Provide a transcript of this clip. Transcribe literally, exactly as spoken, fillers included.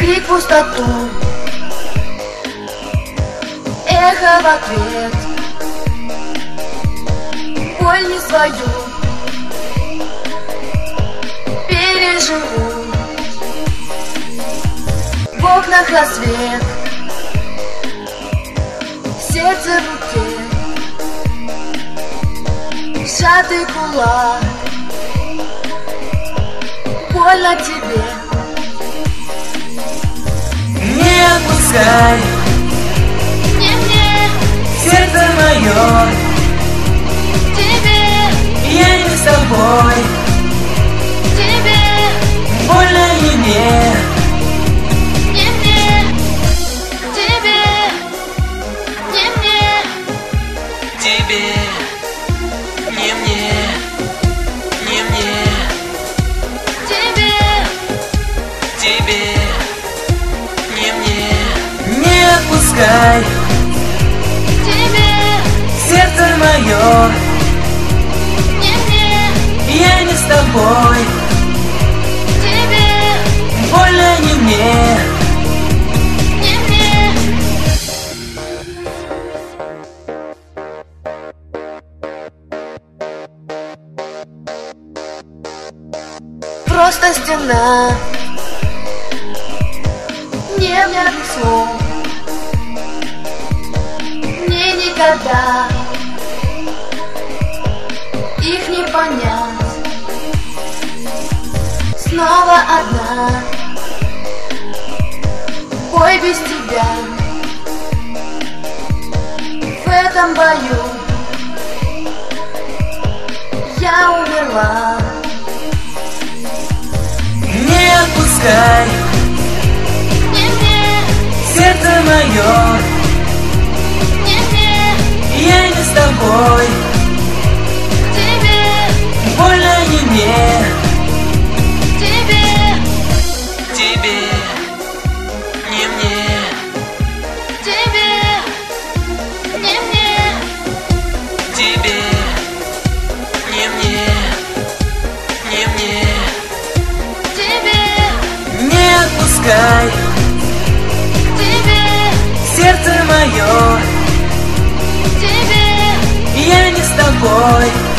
Крик в пустоту, эхо в ответ, боль не свою переживу. В окнах рассвет, сердце в руке, сжатый кулак, больно тебе. Не отпускай, Не мне, сердце мое, тебе, я не с тобой, тебе, больно не мне. не мне, тебе, не мне, Тебе, не мне, не мне, тебе, тебе, не мне. Не отпускай, тебе, сердце мое, не мне, я не с тобой, тебе, больно не мне. не мне. Просто стена, не мне слов, мне никогда их не понять. Снова одна, бой без тебя. В этом бою я умерла. Не отпускай, Не мне, сердце мое, не мне, я не с тобой, тебе, больно не мне. тебе, Тебе, не мне, тебе, не мне, тебе, не мне, не мне. тебе, Не отпускай, тебе, сердце мое, тебе, я не с тобой,